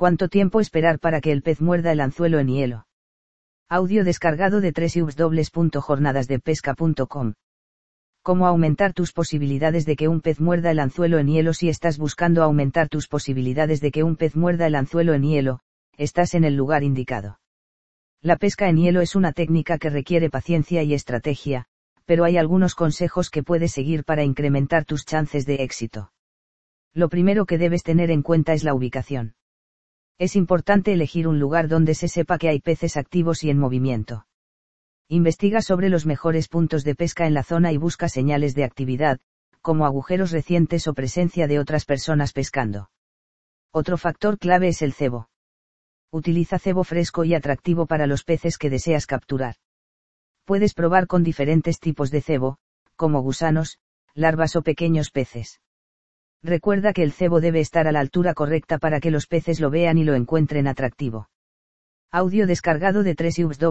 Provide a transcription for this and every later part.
¿Cuánto tiempo esperar para que el pez muerda el anzuelo en hielo? Audio descargado de www.jornadasdepesca.com. ¿Cómo aumentar tus posibilidades de que un pez muerda el anzuelo en hielo? Si estás buscando aumentar tus posibilidades de que un pez muerda el anzuelo en hielo, estás en el lugar indicado. La pesca en hielo es una técnica que requiere paciencia y estrategia, pero hay algunos consejos que puedes seguir para incrementar tus chances de éxito. Lo primero que debes tener en cuenta es la ubicación. Es importante elegir un lugar donde se sepa que hay peces activos y en movimiento. Investiga sobre los mejores puntos de pesca en la zona y busca señales de actividad, como agujeros recientes o presencia de otras personas pescando. Otro factor clave es el cebo. Utiliza cebo fresco y atractivo para los peces que deseas capturar. Puedes probar con diferentes tipos de cebo, como gusanos, larvas o pequeños peces. Recuerda que el cebo debe estar a la altura correcta para que los peces lo vean y lo encuentren atractivo. Audio descargado de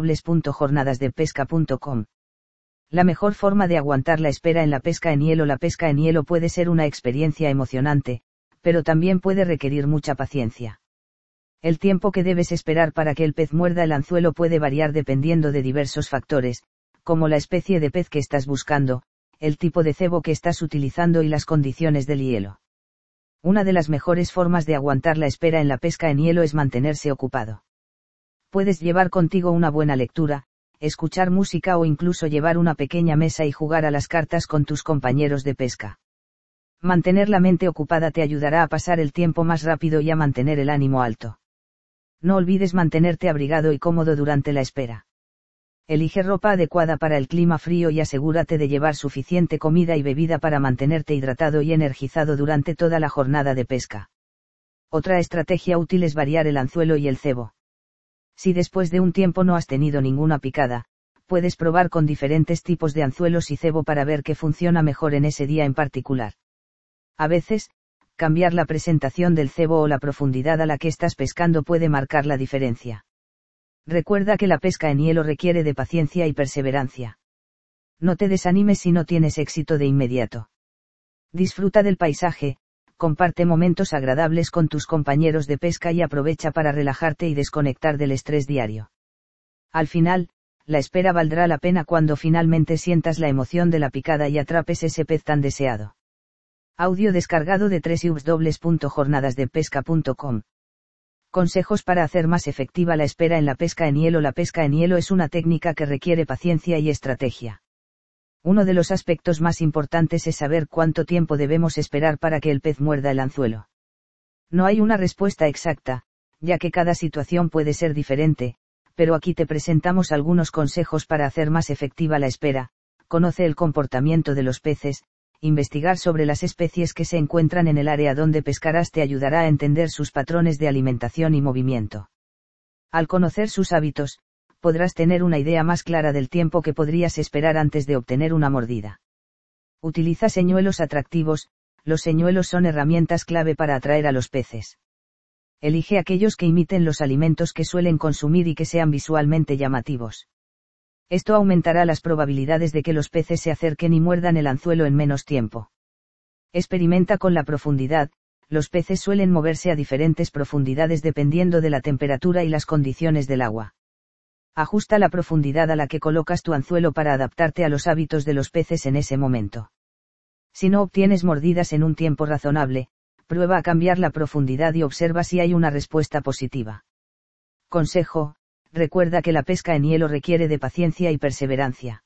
www.jornadasdepesca.com. La mejor forma de aguantar la espera en la pesca en hielo. La pesca en hielo puede ser una experiencia emocionante, pero también puede requerir mucha paciencia. El tiempo que debes esperar para que el pez muerda el anzuelo puede variar dependiendo de diversos factores, como la especie de pez que estás buscando, el tipo de cebo que estás utilizando y las condiciones del hielo. Una de las mejores formas de aguantar la espera en la pesca en hielo es mantenerse ocupado. Puedes llevar contigo una buena lectura, escuchar música o incluso llevar una pequeña mesa y jugar a las cartas con tus compañeros de pesca. Mantener la mente ocupada te ayudará a pasar el tiempo más rápido y a mantener el ánimo alto. No olvides mantenerte abrigado y cómodo durante la espera. Elige ropa adecuada para el clima frío y asegúrate de llevar suficiente comida y bebida para mantenerte hidratado y energizado durante toda la jornada de pesca. Otra estrategia útil es variar el anzuelo y el cebo. Si después de un tiempo no has tenido ninguna picada, puedes probar con diferentes tipos de anzuelos y cebo para ver qué funciona mejor en ese día en particular. A veces, cambiar la presentación del cebo o la profundidad a la que estás pescando puede marcar la diferencia. Recuerda que la pesca en hielo requiere de paciencia y perseverancia. No te desanimes si no tienes éxito de inmediato. Disfruta del paisaje, comparte momentos agradables con tus compañeros de pesca y aprovecha para relajarte y desconectar del estrés diario. Al final, la espera valdrá la pena cuando finalmente sientas la emoción de la picada y atrapes ese pez tan deseado. Audio descargado de www.jornadasdepesca.com. Consejos para hacer más efectiva la espera en la pesca en hielo. La pesca en hielo es una técnica que requiere paciencia y estrategia. Uno de los aspectos más importantes es saber cuánto tiempo debemos esperar para que el pez muerda el anzuelo. No hay una respuesta exacta, ya que cada situación puede ser diferente, pero aquí te presentamos algunos consejos para hacer más efectiva la espera. Conoce el comportamiento de los peces. Investigar sobre las especies que se encuentran en el área donde pescarás te ayudará a entender sus patrones de alimentación y movimiento. Al conocer sus hábitos, podrás tener una idea más clara del tiempo que podrías esperar antes de obtener una mordida. Utiliza señuelos atractivos. Los señuelos son herramientas clave para atraer a los peces. Elige aquellos que imiten los alimentos que suelen consumir y que sean visualmente llamativos. Esto aumentará las probabilidades de que los peces se acerquen y muerdan el anzuelo en menos tiempo. Experimenta con la profundidad. Los peces suelen moverse a diferentes profundidades dependiendo de la temperatura y las condiciones del agua. Ajusta la profundidad a la que colocas tu anzuelo para adaptarte a los hábitos de los peces en ese momento. Si no obtienes mordidas en un tiempo razonable, prueba a cambiar la profundidad y observa si hay una respuesta positiva. Consejo: recuerda que la pesca en hielo requiere de paciencia y perseverancia.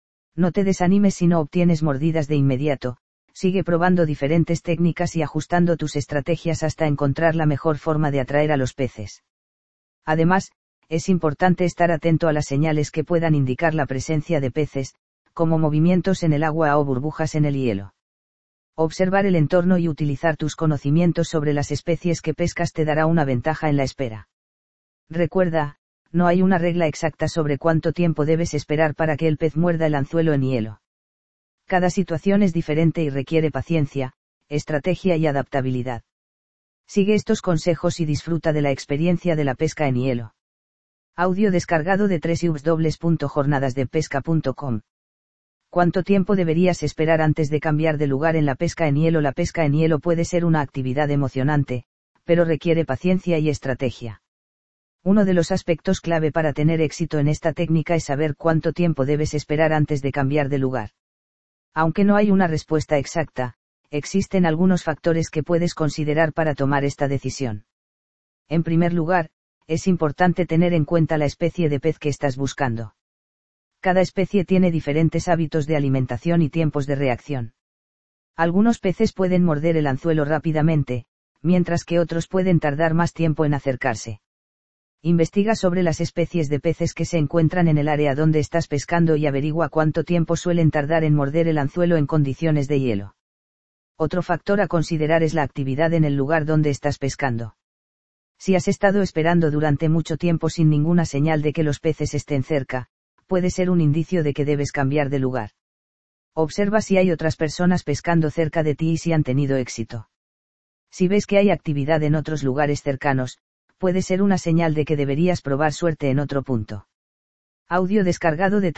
No te desanimes si no obtienes mordidas de inmediato, sigue probando diferentes técnicas y ajustando tus estrategias hasta encontrar la mejor forma de atraer a los peces. Además, es importante estar atento a las señales que puedan indicar la presencia de peces, como movimientos en el agua o burbujas en el hielo. Observar el entorno y utilizar tus conocimientos sobre las especies que pescas te dará una ventaja en la espera. Recuerda, no hay una regla exacta sobre cuánto tiempo debes esperar para que el pez muerda el anzuelo en hielo. Cada situación es diferente y requiere paciencia, estrategia y adaptabilidad. Sigue estos consejos y disfruta de la experiencia de la pesca en hielo. Audio descargado de www.jornadasdepesca.com. ¿Cuánto tiempo deberías esperar antes de cambiar de lugar en la pesca en hielo? La pesca en hielo puede ser una actividad emocionante, pero requiere paciencia y estrategia. Uno de los aspectos clave para tener éxito en esta técnica es saber cuánto tiempo debes esperar antes de cambiar de lugar. Aunque no hay una respuesta exacta, existen algunos factores que puedes considerar para tomar esta decisión. En primer lugar, es importante tener en cuenta la especie de pez que estás buscando. Cada especie tiene diferentes hábitos de alimentación y tiempos de reacción. Algunos peces pueden morder el anzuelo rápidamente, mientras que otros pueden tardar más tiempo en acercarse. Investiga sobre las especies de peces que se encuentran en el área donde estás pescando y averigua cuánto tiempo suelen tardar en morder el anzuelo en condiciones de hielo. Otro factor a considerar es la actividad en el lugar donde estás pescando. Si has estado esperando durante mucho tiempo sin ninguna señal de que los peces estén cerca, puede ser un indicio de que debes cambiar de lugar. Observa si hay otras personas pescando cerca de ti y si han tenido éxito. Si ves que hay actividad en otros lugares cercanos, puede ser una señal de que deberías probar suerte en otro punto. Audio descargado de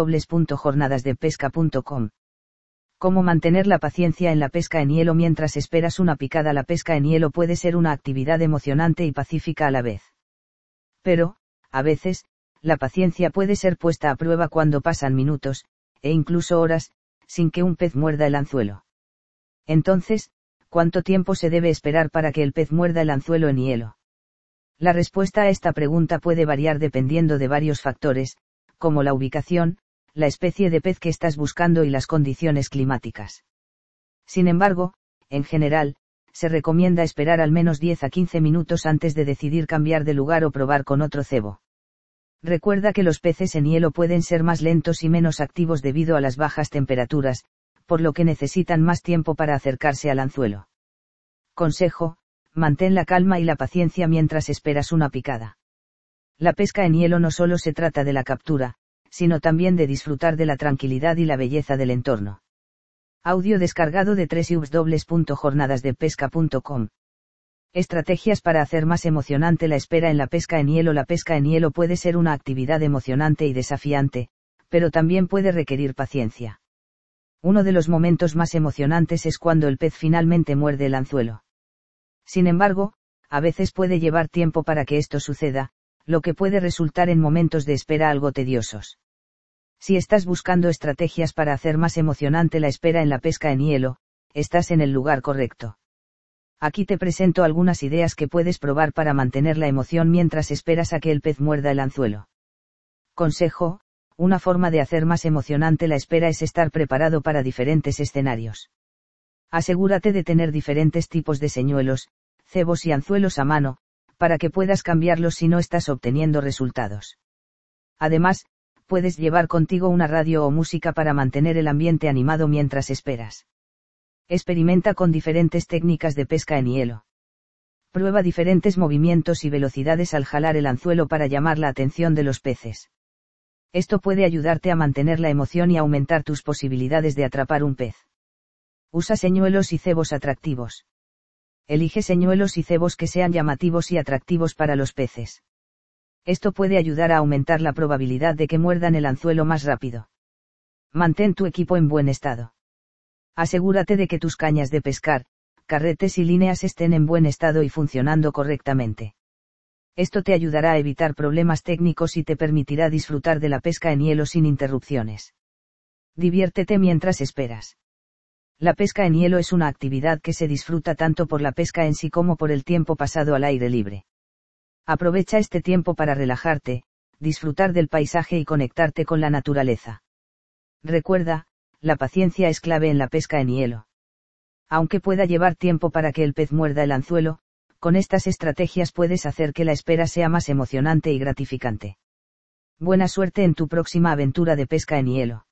www.jornadasdepesca.com. ¿Cómo mantener la paciencia en la pesca en hielo mientras esperas una picada? La pesca en hielo puede ser una actividad emocionante y pacífica a la vez. Pero, a veces, la paciencia puede ser puesta a prueba cuando pasan minutos, e incluso horas, sin que un pez muerda el anzuelo. Entonces, ¿cuánto tiempo se debe esperar para que el pez muerda el anzuelo en hielo? La respuesta a esta pregunta puede variar dependiendo de varios factores, como la ubicación, la especie de pez que estás buscando y las condiciones climáticas. Sin embargo, en general, se recomienda esperar al menos 10 a 15 minutos antes de decidir cambiar de lugar o probar con otro cebo. Recuerda que los peces en hielo pueden ser más lentos y menos activos debido a las bajas temperaturas, por lo que necesitan más tiempo para acercarse al anzuelo. Consejo: mantén la calma y la paciencia mientras esperas una picada. La pesca en hielo no solo se trata de la captura, sino también de disfrutar de la tranquilidad y la belleza del entorno. Audio descargado de www.jornadasdepesca.com. Estrategias para hacer más emocionante la espera en la pesca en hielo. La pesca en hielo puede ser una actividad emocionante y desafiante, pero también puede requerir paciencia. Uno de los momentos más emocionantes es cuando el pez finalmente muerde el anzuelo. Sin embargo, a veces puede llevar tiempo para que esto suceda, lo que puede resultar en momentos de espera algo tediosos. Si estás buscando estrategias para hacer más emocionante la espera en la pesca en hielo, estás en el lugar correcto. Aquí te presento algunas ideas que puedes probar para mantener la emoción mientras esperas a que el pez muerda el anzuelo. Consejo: una forma de hacer más emocionante la espera es estar preparado para diferentes escenarios. Asegúrate de tener diferentes tipos de señuelos, cebos y anzuelos a mano, para que puedas cambiarlos si no estás obteniendo resultados. Además, puedes llevar contigo una radio o música para mantener el ambiente animado mientras esperas. Experimenta con diferentes técnicas de pesca en hielo. Prueba diferentes movimientos y velocidades al jalar el anzuelo para llamar la atención de los peces. Esto puede ayudarte a mantener la emoción y aumentar tus posibilidades de atrapar un pez. Usa señuelos y cebos atractivos. Elige señuelos y cebos que sean llamativos y atractivos para los peces. Esto puede ayudar a aumentar la probabilidad de que muerdan el anzuelo más rápido. Mantén tu equipo en buen estado. Asegúrate de que tus cañas de pescar, carretes y líneas estén en buen estado y funcionando correctamente. Esto te ayudará a evitar problemas técnicos y te permitirá disfrutar de la pesca en hielo sin interrupciones. Diviértete mientras esperas. La pesca en hielo es una actividad que se disfruta tanto por la pesca en sí como por el tiempo pasado al aire libre. Aprovecha este tiempo para relajarte, disfrutar del paisaje y conectarte con la naturaleza. Recuerda, la paciencia es clave en la pesca en hielo. Aunque pueda llevar tiempo para que el pez muerda el anzuelo, con estas estrategias puedes hacer que la espera sea más emocionante y gratificante. Buena suerte en tu próxima aventura de pesca en hielo.